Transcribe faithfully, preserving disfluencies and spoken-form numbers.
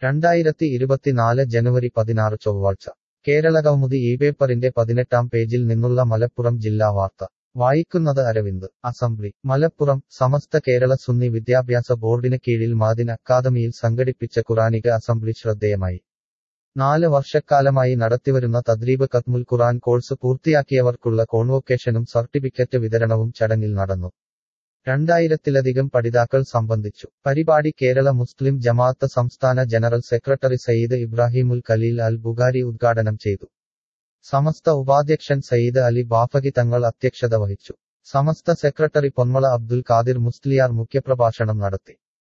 രണ്ടായിരത്തി ഇരുപത്തിനാല് ജനുവരി പതിനാറ് ചൊവ്വാഴ്ച കേരളകൗമുദി ഈ പേപ്പറിന്റെ പതിനെട്ടാം പേജിൽ നിന്നുള്ള മലപ്പുറം ജില്ലാ വാർത്ത വായിക്കുന്നത് അരവിന്ദ്. അസംബ്ലി മലപ്പുറം സമസ്ത കേരള സുന്നി വിദ്യാഭ്യാസ ബോർഡിന് കീഴിൽ മഅദിൻ അക്കാദമിയിൽ സംഘടിപ്പിച്ച ഖുർആനിക അസംബ്ലി ശ്രദ്ധേയമായി. നാല് വർഷക്കാലമായി നടത്തിവരുന്ന തദ്രീബ് ഖത്മുൽ ഖുർആൻ കോഴ്സ് പൂർത്തിയാക്കിയവർക്കുള്ള കോൺവൊക്കേഷനും സർട്ടിഫിക്കറ്റ് വിതരണവും ചടങ്ങിൽ നടന്നു. രണ്ടായിരത്തിലധികം പഠിതാക്കൾ സംബന്ധിച്ചു. പരിപാടി കേരള മുസ്ലിം ജമാഅത്ത് സംസ്ഥാന ജനറൽ സെക്രട്ടറി സയ്യിദ് ഇബ്രാഹിമുൽ ഖലീൽ അൽ ബുഖാരി ഉദ്ഘാടനം ചെയ്തു. സമസ്ത ഉപാധ്യക്ഷൻ സയ്യിദ് അലി ബാഫഖി തങ്ങൾ അധ്യക്ഷത വഹിച്ചു. സമസ്ത സെക്രട്ടറി പൊന്മള അബ്ദുൽ ഖാദിർ മുസ്ലിയാർ മുഖ്യപ്രഭാഷണം നടത്തി.